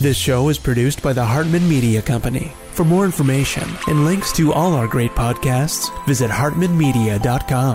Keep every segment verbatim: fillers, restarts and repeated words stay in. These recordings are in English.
This show is produced by the Hartman Media Company. For more information and links to all our great podcasts, visit hartman media dot com.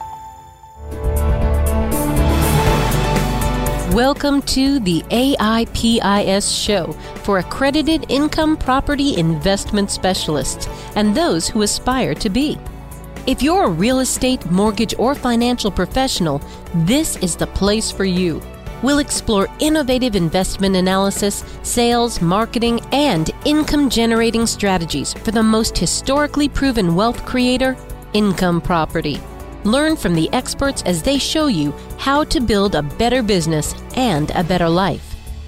Welcome to the A I P I S show for accredited income property investment specialists and those who aspire to be. If you're a real estate, mortgage, or financial professional, this is the place for you. We'll explore innovative investment analysis, sales, marketing, and income-generating strategies for the most historically proven wealth creator, income property. Learn from the experts as they show you how to build a better business and a better life.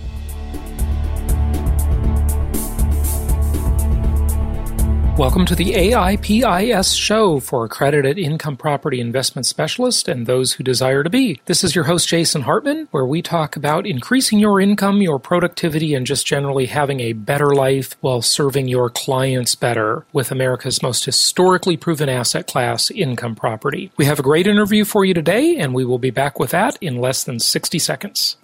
Welcome to the A I P I S show for accredited income property investment specialists and those who desire to be. This is your host, Jason Hartman, where we talk about increasing your income, your productivity, and just generally having a better life while serving your clients better with America's most historically proven asset class, income property. We have a great interview for you today, and we will be back with that in less than sixty seconds.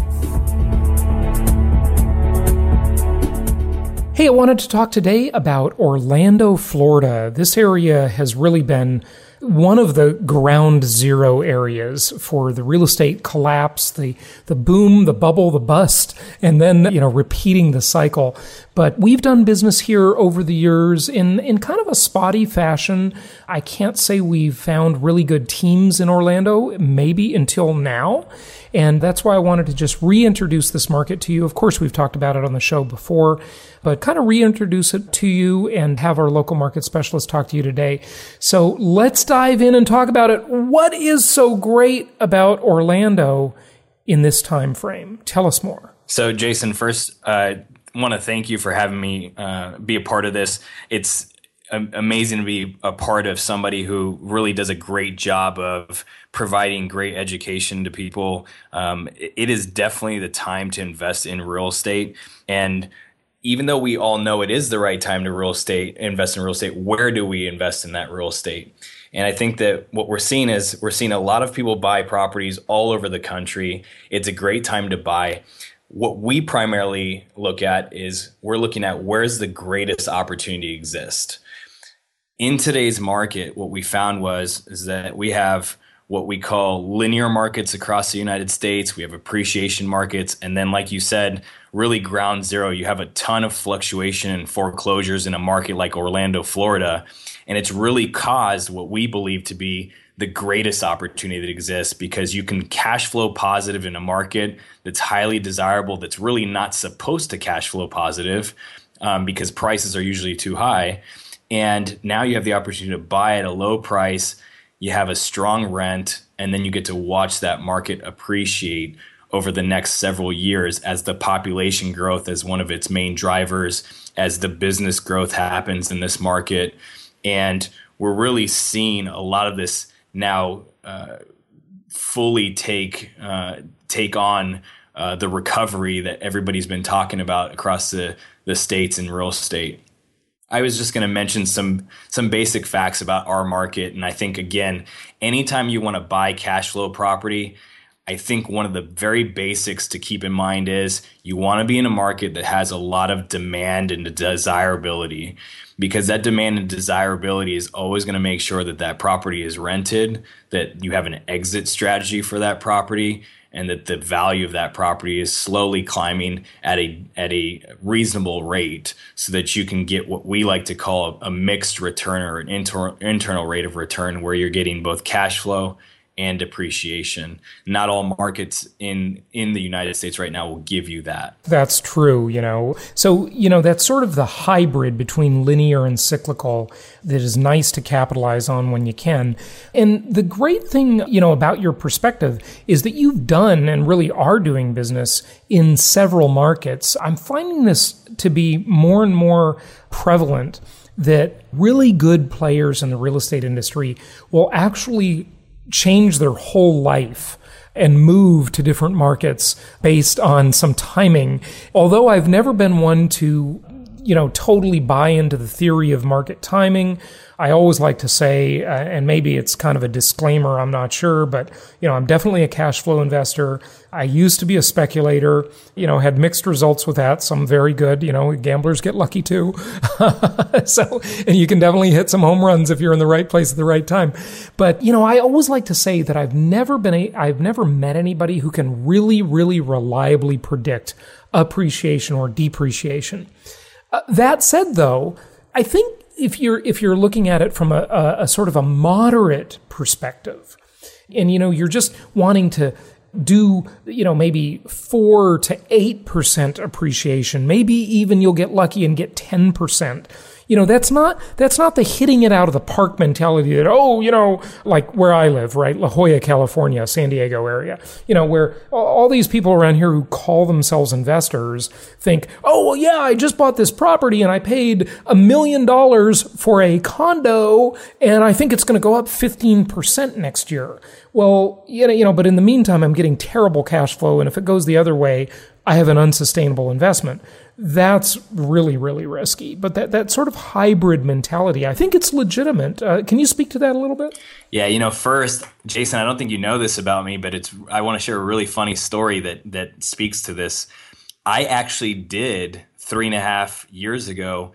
Hey, I wanted to talk today about Orlando, Florida. This area has really been one of the ground zero areas for the real estate collapse, the, the boom, the bubble, the bust, and then, you know, repeating the cycle. But we've done business here over the years in, in kind of a spotty fashion. I can't say we've found really good teams in Orlando, maybe until now. And that's why I wanted to just reintroduce this market to you. Of course, we've talked about it on the show before, but kind of reintroduce it to you and have our local market specialist talk to you today. So let's dive in and talk about it. What is so great about Orlando in this time frame? Tell us more. So, Jason, first, I uh, want to thank you for having me uh, be a part of this. It's amazing to be a part of somebody who really does a great job of providing great education to people. Um, it is definitely the time to invest in real estate. And even though we all know it is the right time to real estate, invest in real estate, where do we invest in that real estate? And I think that what we're seeing is we're seeing a lot of people buy properties all over the country. It's a great time to buy. What we primarily look at is we're looking at where's the greatest opportunity exist. In today's market, what we found was is that we have what we call linear markets across the United States. We have appreciation markets. And then, like you said, really ground zero. You have a ton of fluctuation and foreclosures in a market like Orlando, Florida. And it's really caused what we believe to be the greatest opportunity that exists because you can cash flow positive in a market that's highly desirable, that's really not supposed to cash flow positive um, because prices are usually too high. And now you have the opportunity to buy at a low price, you have a strong rent, and then you get to watch that market appreciate over the next several years as the population growth as one of its main drivers, as the business growth happens in this market. And we're really seeing a lot of this now uh, fully take, uh, take on uh, the recovery that everybody's been talking about across the, the states in real estate. I was just going to mention some some basic facts about our market. And I think, again, anytime you want to buy cash flow property, I think one of the very basics to keep in mind is you want to be in a market that has a lot of demand and desirability, because that demand and desirability is always going to make sure that that property is rented, that you have an exit strategy for that property, and that the value of that property is slowly climbing at a at a reasonable rate so that you can get what we like to call a, a mixed return or an inter, internal rate of return where you're getting both cash flow and depreciation. Not all markets in in the United States right now will give you that. That's true, you know. So, you know, that's sort of the hybrid between linear and cyclical that is nice to capitalize on when you can. And the great thing, you know, about your perspective is that you've done and really are doing business in several markets. I'm finding this to be more and more prevalent that really good players in the real estate industry will actually change their whole life and move to different markets based on some timing. Although I've never been one to you know, totally buy into the theory of market timing. I always like to say, uh, and maybe it's kind of a disclaimer, I'm not sure, but, you know, I'm definitely a cash flow investor. I used to be a speculator, you know, had mixed results with that. Some very good, you know, gamblers get lucky too. So, and you can definitely hit some home runs if you're in the right place at the right time. But, you know, I always like to say that I've never been a, I've never met anybody who can really, really reliably predict appreciation or depreciation. Uh, that said, though, I think if you're if you're looking at it from a, a, a sort of a moderate perspective, and you know you're just wanting to do you know maybe four to eight percent appreciation, maybe even you'll get lucky and get ten percent. You know, that's not that's not the hitting it out of the park mentality that, oh, you know, like where I live, right? La Jolla, California, San Diego area, you know, where all these people around here who call themselves investors think, oh, well, yeah, I just bought this property and I paid a million dollars for a condo and I think it's going to go up fifteen percent next year. Well, you know, you know, but in the meantime, I'm getting terrible cash flow. And if it goes the other way, I have an unsustainable investment. That's really, really risky. But that, that sort of hybrid mentality, I think it's legitimate. Uh, can you speak to that a little bit? Yeah, you know, first, Jason, I don't think you know this about me, but it's I want to share a really funny story that that speaks to this. I actually did three and a half years ago,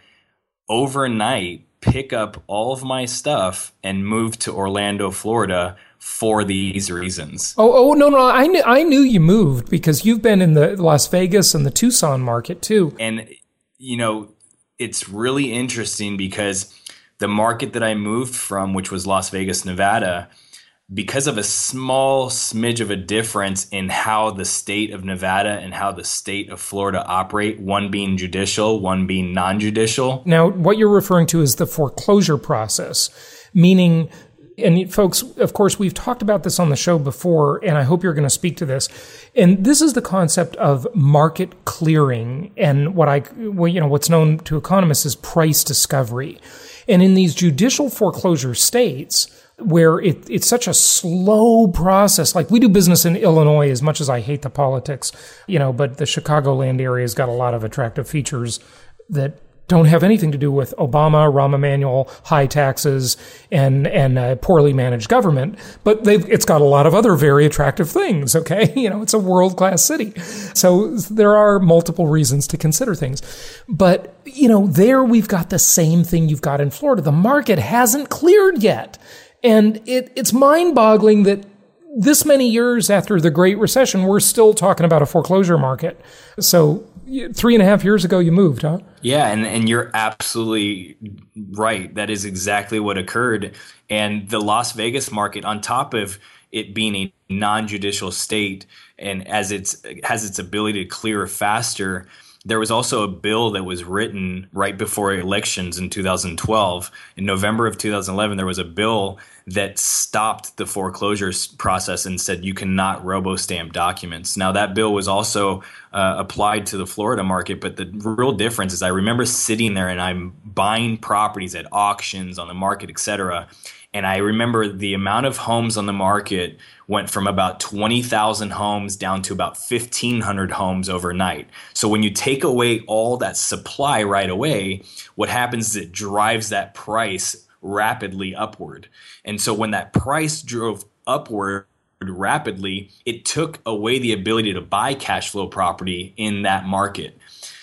overnight, pick up all of my stuff and move to Orlando, Florida, for these reasons. Oh, oh no, no, I knew, I knew you moved because you've been in the Las Vegas and the Tucson market too. And, you know, it's really interesting because the market that I moved from, which was Las Vegas, Nevada, because of a small smidge of a difference in how the state of Nevada and how the state of Florida operate, one being judicial, one being non-judicial. Now, what you're referring to is the foreclosure process, meaning... And folks, of course, we've talked about this on the show before, and I hope you're going to speak to this. And this is the concept of market clearing and what I, well, you know, what's known to economists as price discovery. And in these judicial foreclosure states, where it, it's such a slow process, like we do business in Illinois, as much as I hate the politics, you know, but the Chicagoland area has got a lot of attractive features that don't have anything to do with Obama, Rahm Emanuel, high taxes, and and uh, poorly managed government. But they've it's got a lot of other very attractive things. Okay, you know, it's a world class city, so there are multiple reasons to consider things. But you know, there we've got the same thing you've got in Florida. The market hasn't cleared yet, and it it's mind boggling that this many years after the Great Recession, we're still talking about a foreclosure market. So three and a half years ago, you moved, huh? Yeah, and, and you're absolutely right. That is exactly what occurred. And the Las Vegas market, on top of it being a non-judicial state, and as it's has its ability to clear faster, there was also a bill that was written right before elections in two thousand twelve. In November of two thousand eleven, there was a bill that stopped the foreclosure process and said you cannot robo-stamp documents. Now, that bill was also uh, applied to the Florida market, but the real difference is I remember sitting there and I'm buying properties at auctions, on the market, et cetera. And I remember the amount of homes on the market went from about twenty thousand homes down to about fifteen hundred homes overnight. So when you take away all that supply right away, what happens is it drives that price rapidly upward. And so when that price drove upward rapidly, it took away the ability to buy cash flow property in that market.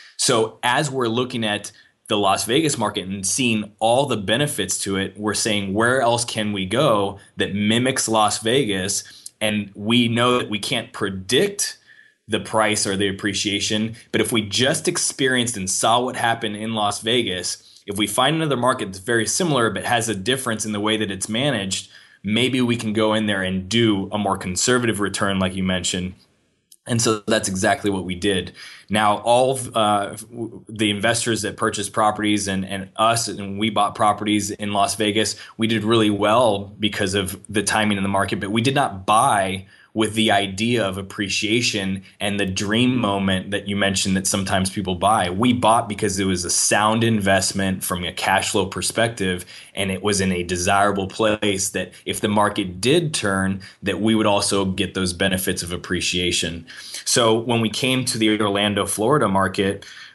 So as we're looking at the Las Vegas market and seeing all the benefits to it, we're saying, where else can we go that mimics Las Vegas? And we know that we can't predict the price or the appreciation, but if we just experienced and saw what happened in Las Vegas, if we find another market that's very similar but has a difference in the way that it's managed, maybe we can go in there and do a more conservative return like you mentioned. And so that's exactly what we did. Now, all of uh, the investors that purchased properties and, and us, and we bought properties in Las Vegas, we did really well because of the timing in the market, but we did not buy with the idea of appreciation and the dream moment that you mentioned that sometimes people buy. We bought because it was a sound investment from a cash flow perspective, and it was in a desirable place that if the market did turn, that we would also get those benefits of appreciation. So when we came to the Orlando, Florida market,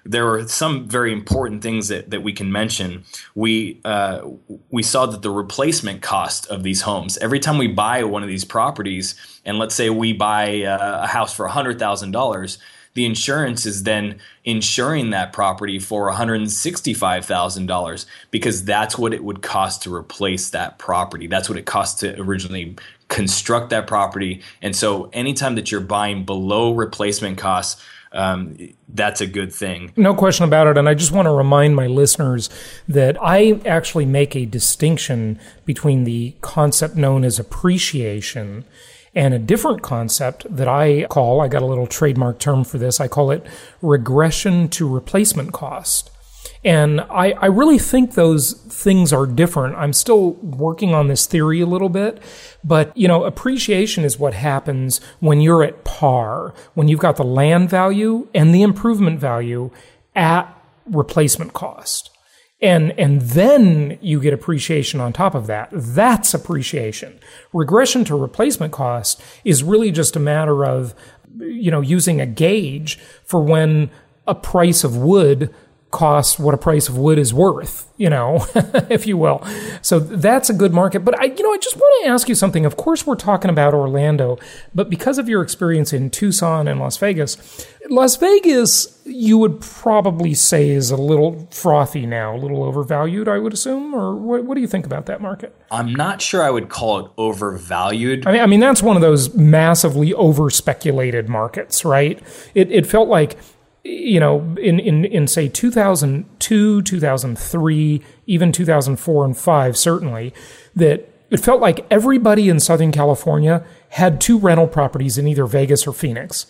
there are some very important things that, that we can mention. We uh, we saw that the replacement cost of these homes, every time we buy one of these properties, and let's say we buy a, a house for one hundred thousand dollars, the insurance is then insuring that property for one hundred sixty-five thousand dollars because that's what it would cost to replace that property. That's what it costs to originally construct that property. And so anytime that you're buying below replacement costs, um, that's a good thing. No question about it. And I just want to remind my listeners that I actually make a distinction between the concept known as appreciation and a different concept that I call, I got a little trademark term for this, I call it regression to replacement cost. And I, I really think those things are different. I'm still working on this theory a little bit, but, you know, appreciation is what happens when you're at par, when you've got the land value and the improvement value at replacement cost. And and then you get appreciation on top of that. That's appreciation. Regression to replacement cost is really just a matter of, you know, using a gauge for when a price of wood costs what a price of wood is worth, you know, if you will. So that's a good market. But I, you know, I just want to ask you something. Of course, we're talking about Orlando, but because of your experience in Tucson and Las Vegas, Las Vegas, you would probably say is a little frothy now, a little overvalued, I would assume. Or what, what do you think about that market? I'm not sure I would call it overvalued. I mean, I mean that's one of those massively over-speculated markets, right? It, it felt like, you know, in, in, in say two thousand two, two thousand three, even two thousand four and five, certainly, that it felt like everybody in Southern California had two rental properties in either Vegas or Phoenix.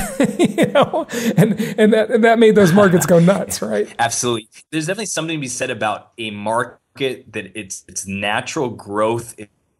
You know, and, and that, and that made those markets go nuts, right? Absolutely. There's definitely something to be said about a market that its, its natural growth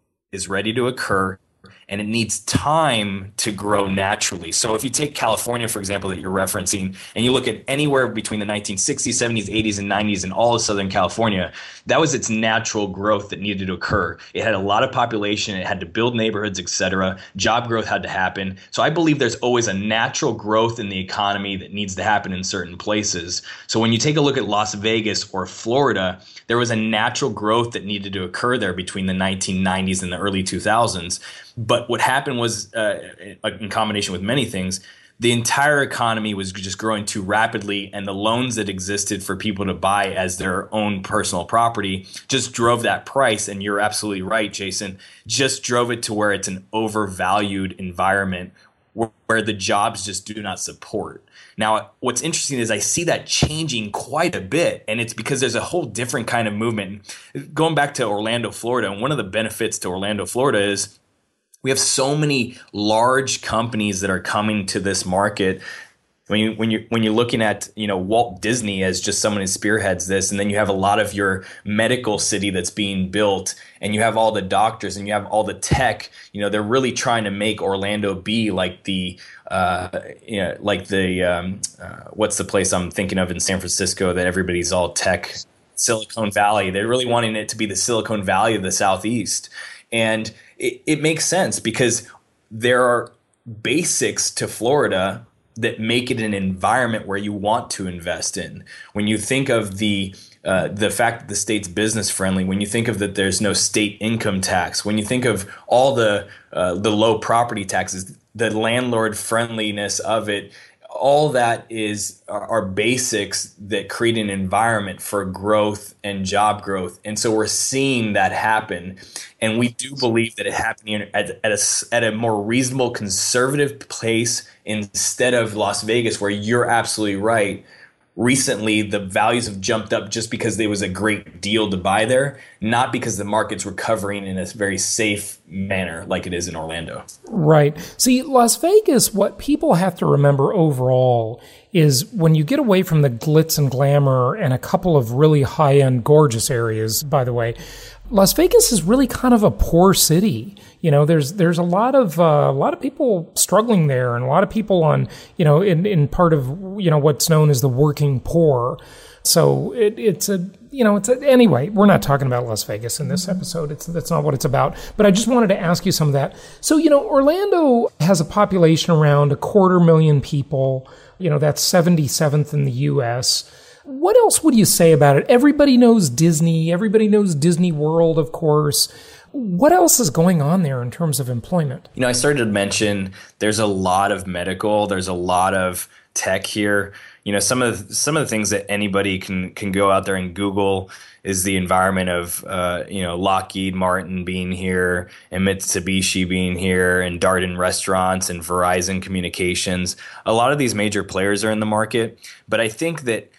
is ready to occur, and it needs time to grow naturally. So if you take California, for example, that you're referencing, and you look at anywhere between the nineteen sixties, seventies, eighties, and nineties in all of Southern California, that was its natural growth that needed to occur. It had a lot of population, it had to build neighborhoods, et cetera. Job growth had to happen. So I believe there's always a natural growth in the economy that needs to happen in certain places. So when you take a look at Las Vegas or Florida, there was a natural growth that needed to occur there between the nineteen nineties and the early two thousands. But what happened was, uh, in combination with many things, the entire economy was just growing too rapidly, and the loans that existed for people to buy as their own personal property just drove that price. And you're absolutely right, Jason, just drove it to where it's an overvalued environment where, where the jobs just do not support. Now, what's interesting is I see that changing quite a bit, and it's because there's a whole different kind of movement. Going back to Orlando, Florida, and one of the benefits to Orlando, Florida is we have so many large companies that are coming to this market. When you when you when you're looking at, you know, Walt Disney as just someone who spearheads this, and then you have a lot of your medical city that's being built, and you have all the doctors, and you have all the tech. You know, they're really trying to make Orlando be like the uh, you know, like the um, uh, what's the place I'm thinking of in San Francisco that everybody's all tech, Silicon Valley. They're really wanting it to be the Silicon Valley of the Southeast, and it, it makes sense because there are basics to Florida that make it an environment where you want to invest in. When you think of the uh, the fact that the state's business friendly, when you think of that there's no state income tax, when you think of all the uh, the low property taxes, the landlord friendliness of it, all that is are, are basics that create an environment for growth and job growth. And so we're seeing that happen. And we do believe that it happening at, at, a, at a more reasonable, conservative place instead of Las Vegas, where you're absolutely right. Recently, the values have jumped up just because there was a great deal to buy there, not because the market's recovering in a very safe manner like it is in Orlando. Right. See, Las Vegas, what people have to remember overall is when you get away from the glitz and glamour and a couple of really high-end, gorgeous areas, by the way, Las Vegas is really kind of a poor city. You know, there's there's a lot of uh, a lot of people struggling there, and a lot of people on, you know, in, in part of, you know, what's known as the working poor. So it, it's a, you know, it's a, anyway, we're not talking about Las Vegas in this episode. It's that's not what it's about. But I just wanted to ask you some of that. So, you know, Orlando has a population around a quarter million people. You know, that's seventy-seventh in the U S. What else would you say about it? Everybody knows Disney. Everybody knows Disney World, of course. What else is going on there in terms of employment? You know, I started to mention there's a lot of medical, there's a lot of tech here. You know, some of the, some of the things that anybody can can go out there and Google is the environment of, uh, you know, Lockheed Martin being here and Mitsubishi being here and Darden Restaurants and Verizon Communications. A lot of these major players are in the market. But I think that,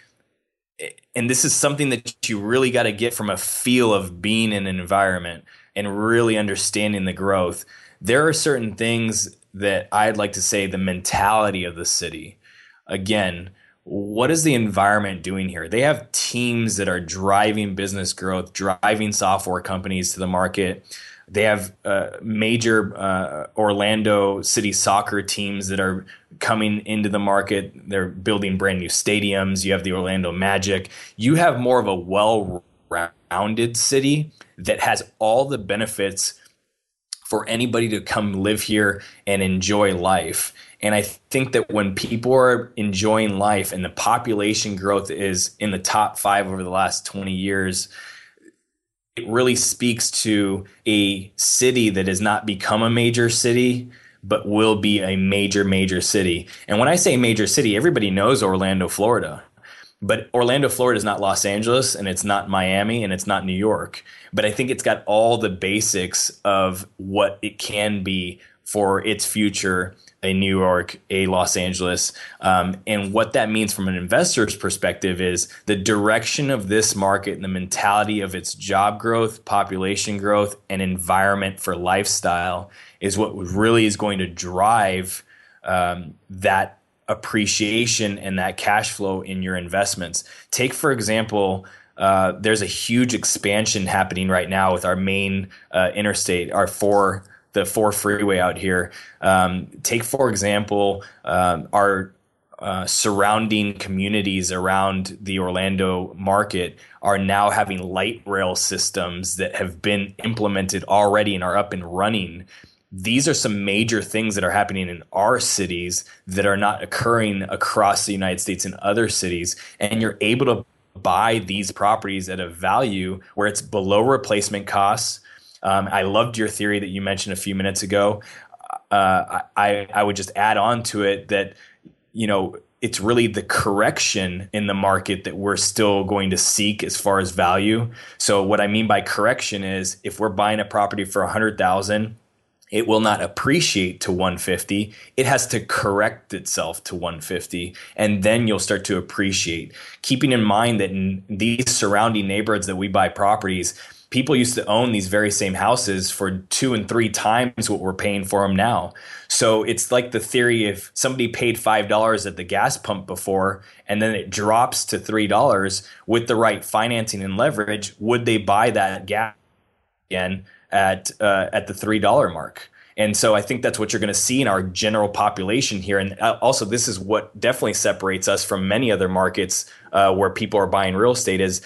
and this is something that you really got to get from a feel of being in an environment and really understanding the growth. There are certain things that I'd like to say the mentality of the city. Again, what is the environment doing here? They have teams that are driving business growth, driving software companies to the market. They have uh, major uh, Orlando City soccer teams that are coming into the market. They're building brand new stadiums. You have the Orlando Magic. You have more of a well-rounded city that has all the benefits for anybody to come live here and enjoy life. And I think that when people are enjoying life and the population growth is in the top five over the last twenty years, it really speaks to a city that has not become a major city, but will be a major, major city. And when I say major city, everybody knows Orlando, Florida. But Orlando, Florida is not Los Angeles, and it's not Miami, and it's not New York. But I think it's got all the basics of what it can be for its future, a New York, a Los Angeles. Um, and what that means from an investor's perspective is the direction of this market and the mentality of its job growth, population growth, and environment for lifestyle is what really is going to drive um, that appreciation and that cash flow in your investments. Take, for example, uh, there's a huge expansion happening right now with our main uh, interstate, our four, the four freeway out here. Um, take, for example, um, our uh, surrounding communities around the Orlando market are now having light rail systems that have been implemented already and are up and running. These are some major things that are happening in our cities that are not occurring across the United States in other cities. And you're able to buy these properties at a value where it's below replacement costs. Um, I loved your theory that you mentioned a few minutes ago. Uh, I, I would just add on to it that, you know, it's really the correction in the market that we're still going to seek as far as value. So what I mean by correction is if we're buying a property for one hundred thousand dollars, it will not appreciate to one hundred fifty thousand dollars. It has to correct itself to one hundred fifty thousand dollars, and then you'll start to appreciate. Keeping in mind that in these surrounding neighborhoods that we buy properties, people used to own these very same houses for two and three times what we're paying for them now. So it's like the theory if somebody paid five dollars at the gas pump before and then it drops to three dollars with the right financing and leverage, would they buy that gas again at uh, at the three dollar mark? And so I think that's what you're going to see in our general population here. And also this is what definitely separates us from many other markets uh, where people are buying real estate is,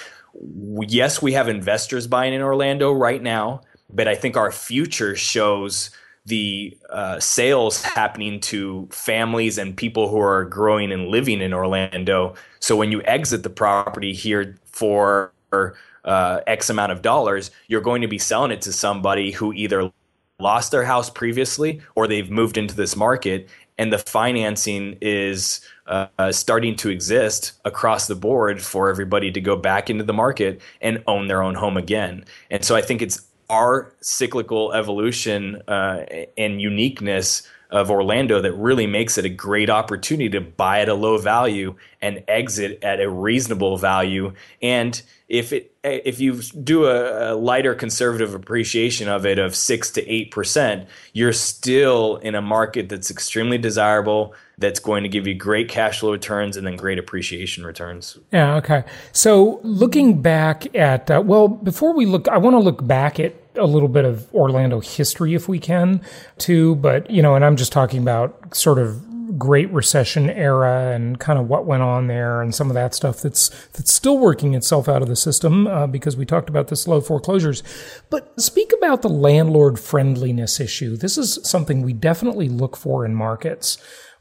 yes, we have investors buying in Orlando right now, but I think our future shows the uh, sales happening to families and people who are growing and living in Orlando. So when you exit the property here for uh, X amount of dollars, you're going to be selling it to somebody who either lost their house previously or they've moved into this market, and the financing is uh, uh, starting to exist across the board for everybody to go back into the market and own their own home again. And so I think it's our cyclical evolution uh, and uniqueness of Orlando that really makes it a great opportunity to buy at a low value and exit at a reasonable value. And if it if you do a, a lighter conservative appreciation of it of six to eight percent, you're still in a market that's extremely desirable, that's going to give you great cash flow returns and then great appreciation returns. Yeah, okay. So looking back at, uh, well, before we look, I want to look back at a little bit of Orlando history if we can too, but, you know, and I'm just talking about sort of Great Recession era and kind of what went on there and some of that stuff that's that's still working itself out of the system uh, because we talked about the slow foreclosures. But speak about the landlord friendliness issue. This is something we definitely look for in markets.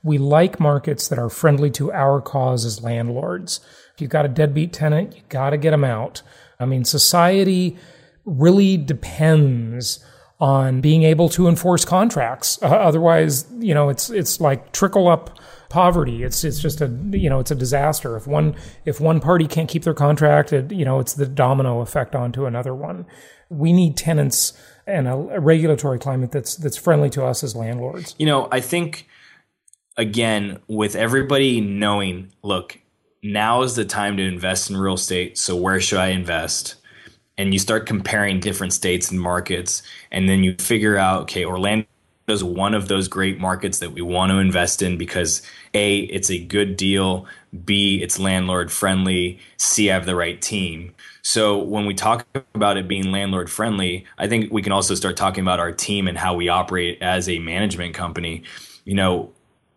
We like markets that are friendly to our cause as landlords. If you've got a deadbeat tenant, you got to get them out. I mean, society really depends on being able to enforce contracts. Uh, otherwise, you know, it's it's like trickle up poverty. It's it's just a you know it's a disaster. If one if one party can't keep their contract, it, you know, it's the domino effect onto another one. We need tenants and a, a regulatory climate that's that's friendly to us as landlords. You know, I think again, with everybody knowing, look, now is the time to invest in real estate. So where should I invest? And you start comparing different states and markets, and then you figure out, okay, Orlando is one of those great markets that we want to invest in because A, it's a good deal, B, it's landlord friendly, C, I have the right team. So when we talk about it being landlord friendly, I think we can also start talking about our team and how we operate as a management company. You know,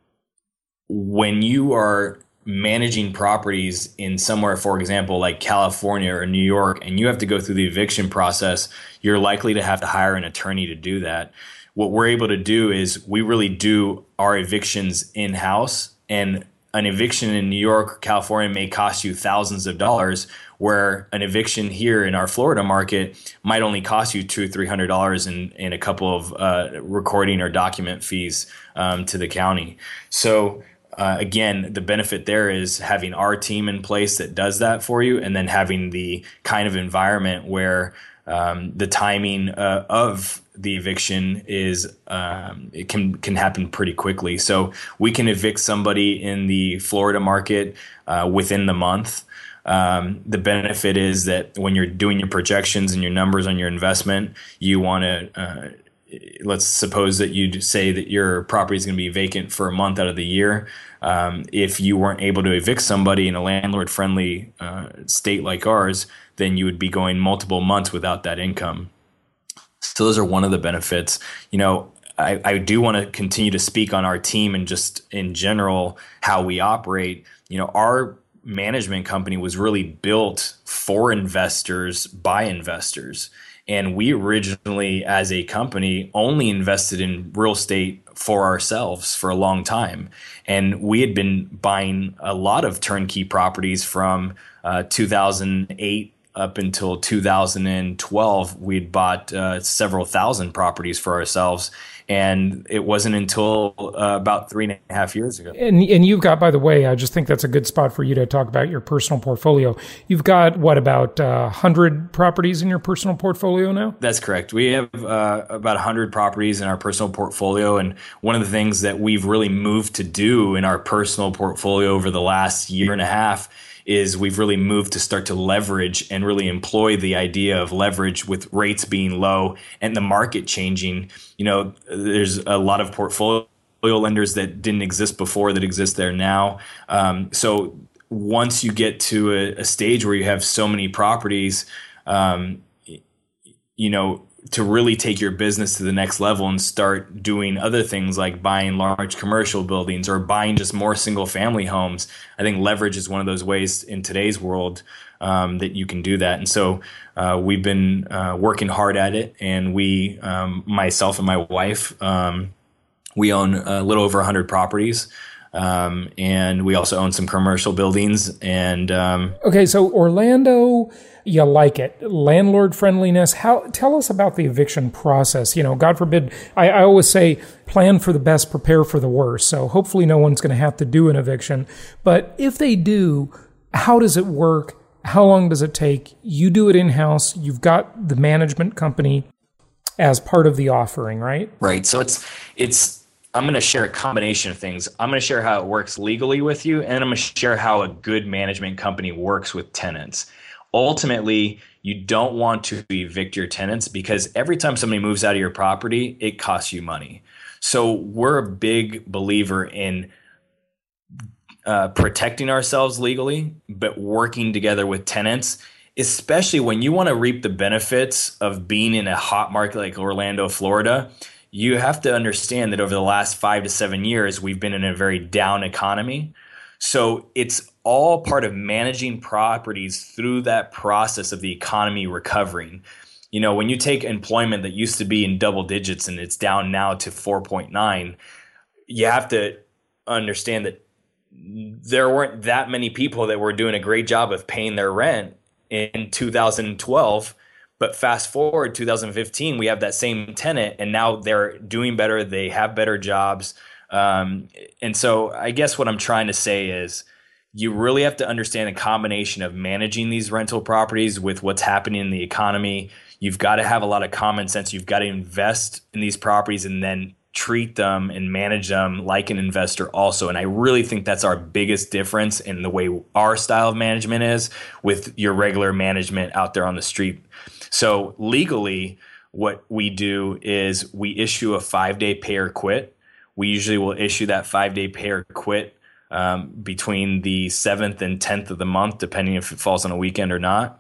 when you are managing properties in somewhere, for example, like California or New York, and you have to go through the eviction process, you're likely to have to hire an attorney to do that. What we're able to do is we really do our evictions in-house, and an eviction in New York or California may cost you thousands of dollars, where an eviction here in our Florida market might only cost you two or three hundred dollars in, in a couple of uh, recording or document fees um, to the county. So Uh, again, the benefit there is having our team in place that does that for you, and then having the kind of environment where um, the timing uh, of the eviction is um, it can can happen pretty quickly. So we can evict somebody in the Florida market uh, within the month. Um, the benefit is that when you're doing your projections and your numbers on your investment, you want to uh, let's suppose that you say that your property is going to be vacant for a month out of the year. Um, if you weren't able to evict somebody in a landlord-friendly uh, state like ours, then you would be going multiple months without that income. So those are one of the benefits. You know, I, I do want to continue to speak on our team and just in general how we operate. You know, our management company was really built for investors by investors. And we originally, as a company, only invested in real estate for ourselves for a long time. And we had been buying a lot of turnkey properties from uh, two thousand eight up until two thousand twelve. We'd bought uh, several thousand properties for ourselves. And it wasn't until uh, about three and a half years ago. And and you've got, by the way, I just think that's a good spot for you to talk about your personal portfolio. You've got, what, about uh, one hundred properties in your personal portfolio now? That's correct. We have uh, about one hundred properties in our personal portfolio. And one of the things that we've really moved to do in our personal portfolio over the last year and a half is we've really moved to start to leverage and really employ the idea of leverage with rates being low and the market changing. You know, there's a lot of portfolio lenders that didn't exist before that exist there now. Um, so once you get to a, a stage where you have so many properties, um, you know, to really take your business to the next level and start doing other things like buying large commercial buildings or buying just more single family homes. I think leverage is one of those ways in today's world um, that you can do that. And so uh, we've been uh, working hard at it. And we, um, myself and my wife, um, we own a little over one hundred properties. Um, and we also own some commercial buildings. And um, okay, so Orlando, you like it. Landlord friendliness. How? Tell us about the eviction process. You know, God forbid, I, I always say plan for the best, prepare for the worst. So hopefully no one's going to have to do an eviction. But if they do, how does it work? How long does it take? You do it in-house. You've got the management company as part of the offering, right? Right. So it's it's. I'm going to share a combination of things. I'm going to share how it works legally with you, and I'm going to share how a good management company works with tenants. Ultimately, you don't want to evict your tenants because every time somebody moves out of your property, it costs you money. So we're a big believer in uh, protecting ourselves legally, but working together with tenants, especially when you want to reap the benefits of being in a hot market like Orlando, Florida. You have to understand that over the last five to seven years, we've been in a very down economy. So it's all part of managing properties through that process of the economy recovering. You know, when you take employment that used to be in double digits and it's down now to four point nine, you have to understand that there weren't that many people that were doing a great job of paying their rent in two thousand twelve. But fast forward two thousand fifteen, we have that same tenant, and now they're doing better. They have better jobs. Um, and so I guess what I'm trying to say is you really have to understand a combination of managing these rental properties with what's happening in the economy. You've got to have a lot of common sense. You've got to invest in these properties and then treat them and manage them like an investor also. And I really think that's our biggest difference in the way our style of management is with your regular management out there on the street. So legally, what we do is we issue a five-day pay or quit. We usually will issue that five-day pay or quit um, between the seventh and tenth of the month, depending if it falls on a weekend or not.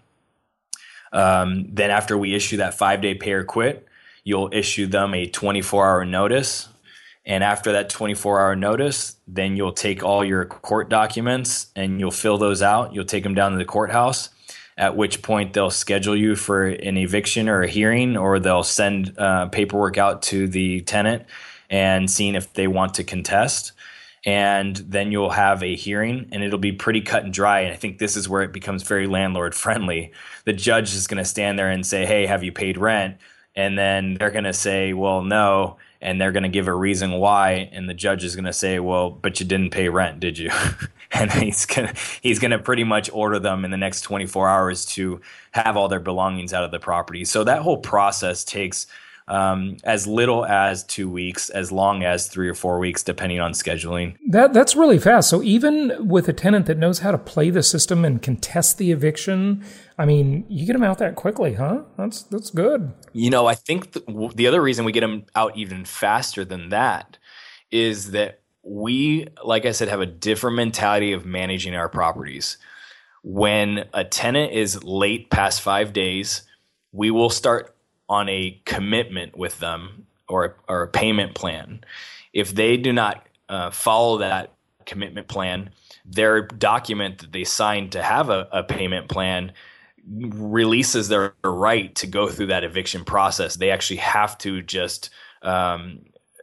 Um, then after we issue that five-day pay or quit, you'll issue them a twenty-four hour notice. And after that twenty-four hour notice, then you'll take all your court documents and you'll fill those out. You'll take them down to the courthouse, at which point they'll schedule you for an eviction or a hearing, or they'll send uh, paperwork out to the tenant and seeing if they want to contest. And then you'll have a hearing, and it'll be pretty cut and dry. And I think this is where it becomes very landlord friendly. The judge is going to stand there and say, hey, have you paid rent? And then they're going to say, well, no. And they're going to give a reason why. And the judge is going to say, well, but you didn't pay rent, did you? And he's going to he's going to pretty much order them in the next twenty-four hours to have all their belongings out of the property. So that whole process takes um, as little as two weeks, as long as three or four weeks, depending on scheduling. That That's really fast. So even with a tenant that knows how to play the system and contest the eviction, I mean, you get them out that quickly, huh? That's that's good. You know, I think the, the other reason we get them out even faster than that is that we, like I said, have a different mentality of managing our properties. When a tenant is late past five days, we will start on a commitment with them or, or a payment plan. If they do not uh, follow that commitment plan, their document that they signed to have a, a payment plan releases their right to go through that eviction process. They actually have to just um,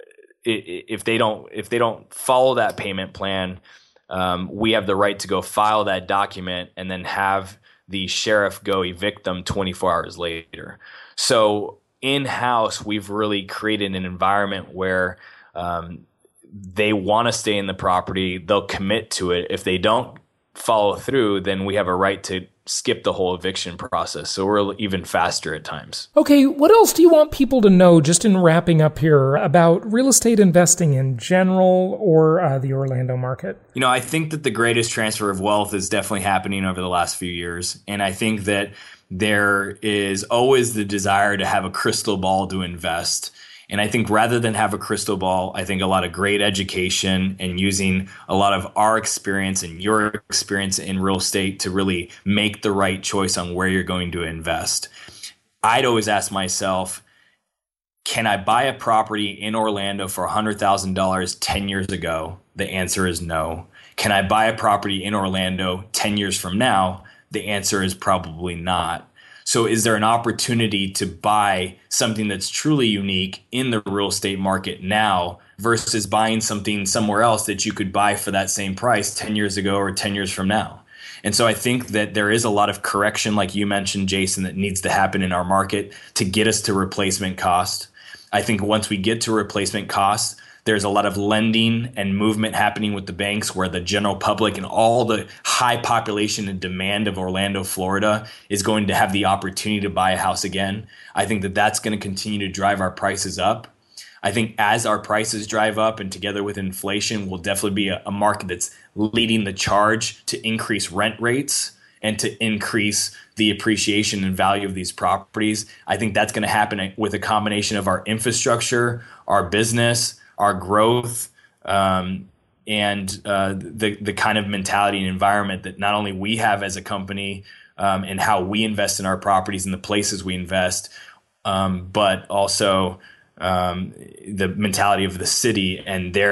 if they don't if they don't follow that payment plan, um, we have the right to go file that document and then have the sheriff go evict them twenty-four hours later. So in-house, we've really created an environment where um, they want to stay in the property. They'll commit to it. If they don't follow through, then we have a right to skip the whole eviction process. So we're even faster at times. Okay, what else do you want people to know, just in wrapping up here, about real estate investing in general or uh, the Orlando market? You know, I think that the greatest transfer of wealth is definitely happening over the last few years. And I think that there is always the desire to have a crystal ball to invest. And I think rather than have a crystal ball, I think a lot of great education and using a lot of our experience and your experience in real estate to really make the right choice on where you're going to invest. I'd always ask myself, can I buy a property in Orlando for one hundred thousand dollars ten years ago? The answer is no. Can I buy a property in Orlando ten years from now? The answer is probably not. So is there an opportunity to buy something that's truly unique in the real estate market now versus buying something somewhere else that you could buy for that same price ten years ago or ten years from now? And so I think that there is a lot of correction, like you mentioned, Jason, that needs to happen in our market to get us to replacement cost. I think once we get to replacement cost, there's a lot of lending and movement happening with the banks where the general public and all the high population and demand of Orlando, Florida is going to have the opportunity to buy a house again. I think that that's going to continue to drive our prices up. I think as our prices drive up and together with inflation, will definitely be a, a market that's leading the charge to increase rent rates and to increase the appreciation and value of these properties. I think that's going to happen with a combination of our infrastructure, our business, our growth, um, and uh, the the kind of mentality and environment that not only we have as a company um, and how we invest in our properties and the places we invest, um, but also um, the mentality of the city and their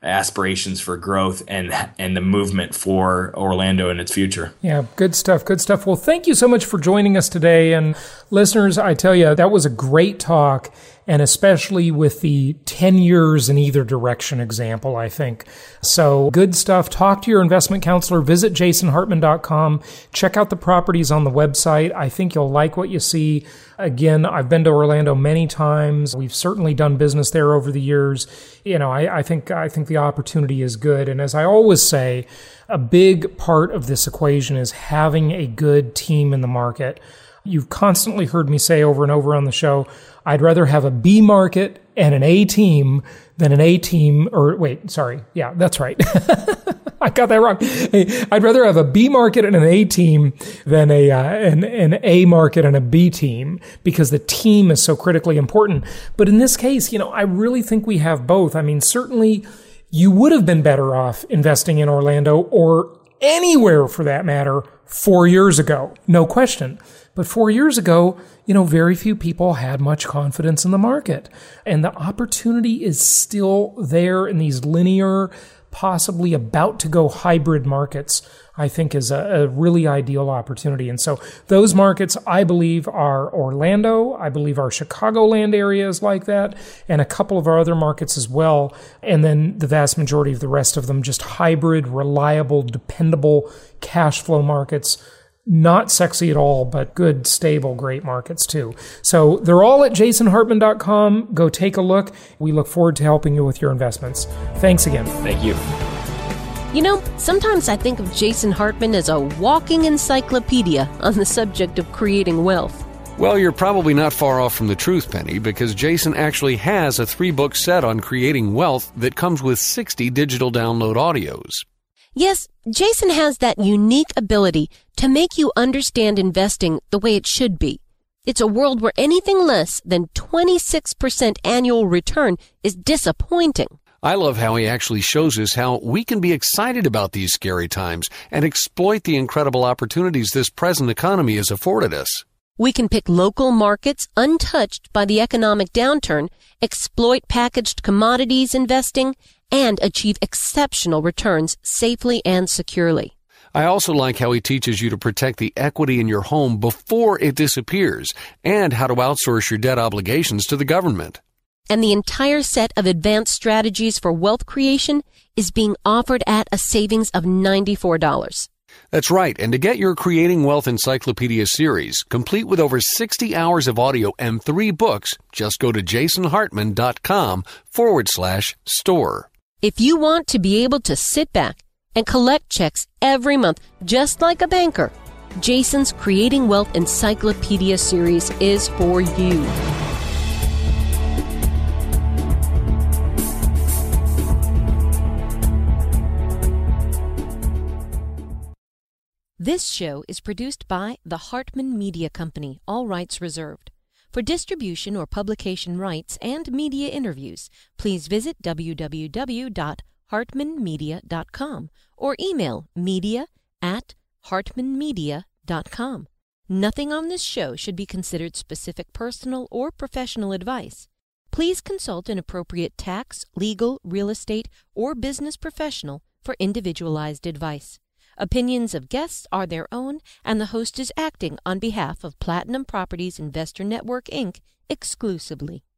aspirations for growth and and the movement for Orlando and its future. Yeah, good stuff, good stuff. Well, thank you so much for joining us today. And listeners, I tell you, that was a great talk, and especially with the ten years in either direction example, I think. So good stuff. Talk to your investment counselor. Visit jason hartman dot com. Check out the properties on the website. I think you'll like what you see. Again, I've been to Orlando many times. We've certainly done business there over the years. You know, I, I think I think the opportunity is good. And as I always say, a big part of this equation is having a good team in the market. You've constantly heard me say over and over on the show, I'd rather have a B market and an A team than an A team, or wait, sorry. Yeah, that's right. I got that wrong. I'd rather have a B market and an A team than a uh, an, an A market and a B team, because the team is so critically important. But in this case, you know, I really think we have both. I mean, certainly you would have been better off investing in Orlando or anywhere for that matter four years ago. No question. But four years ago, you know, very few people had much confidence in the market. And the opportunity is still there in these linear, possibly about to go hybrid markets, I think is a, a really ideal opportunity. And so those markets, I believe, are Orlando. I believe our Chicagoland area is like that, and a couple of our other markets as well. And then the vast majority of the rest of them, just hybrid, reliable, dependable cash flow markets. Not sexy at all, but good, stable, great markets too. So they're all at jason hartman dot com. Go take a look. We look forward to helping you with your investments. Thanks again. Thank you. You know, sometimes I think of Jason Hartman as a walking encyclopedia on the subject of creating wealth. Well, you're probably not far off from the truth, Penny, because Jason actually has a three-book set on creating wealth that comes with sixty digital download audios. Yes, Jason has that unique ability to make you understand investing the way it should be. It's a world where anything less than twenty-six percent annual return is disappointing. I love how he actually shows us how we can be excited about these scary times and exploit the incredible opportunities this present economy has afforded us. We can pick local markets untouched by the economic downturn, exploit packaged commodities investing, and achieve exceptional returns safely and securely. I also like how he teaches you to protect the equity in your home before it disappears, and how to outsource your debt obligations to the government. And the entire set of advanced strategies for wealth creation is being offered at a savings of ninety-four dollars. That's right, and to get your Creating Wealth Encyclopedia series, complete with over sixty hours of audio and three books, just go to jason hartman dot com forward slash store. If you want to be able to sit back and collect checks every month, just like a banker, Jason's Creating Wealth Encyclopedia series is for you. This show is produced by the Hartman Media Company, all rights reserved. For distribution or publication rights and media interviews, please visit w w w dot hartman media dot com or email media at hartman media dot com. Nothing on this show should be considered specific personal or professional advice. Please consult an appropriate tax, legal, real estate, or business professional for individualized advice. Opinions of guests are their own, and the host is acting on behalf of Platinum Properties Investor Network, Incorporated exclusively.